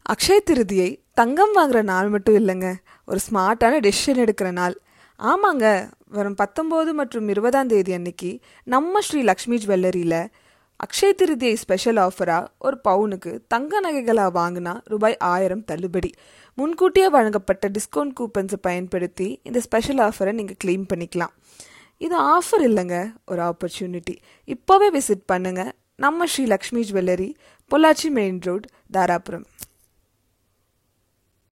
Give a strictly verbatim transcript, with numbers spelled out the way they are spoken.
அக்ஷய திருதியை தங்கம் வாங்குற நாள் மட்டும் இல்லைங்க, ஒரு ஸ்மார்ட்டான டெசிஷன் எடுக்கிற நாள். ஆமாங்க, வரும் பத்தொம்போது மற்றும் இருபதாம் தேதி அன்னைக்கு நம்ம ஸ்ரீ லக்ஷ்மி ஜுவல்லரியில் அக்ஷய திருதியை ஸ்பெஷல் ஆஃபராக ஒரு பவுனுக்கு தங்க நகைகளாக வாங்கினா ரூபாய் ஆயிரம் தள்ளுபடி. முன்கூட்டியே வழங்கப்பட்ட டிஸ்கவுண்ட் கூப்பன்ஸை பயன்படுத்தி இந்த ஸ்பெஷல் ஆஃபரை நீங்கள் கிளைம் பண்ணிக்கலாம். இது ஆஃபர் இல்லைங்க, ஒரு ஆப்பர்ச்சுனிட்டி. இப்போவே விசிட் பண்ணுங்கள் நம்ம Shri Lakshmi jewellery, Pollachi main road, Dharapuram.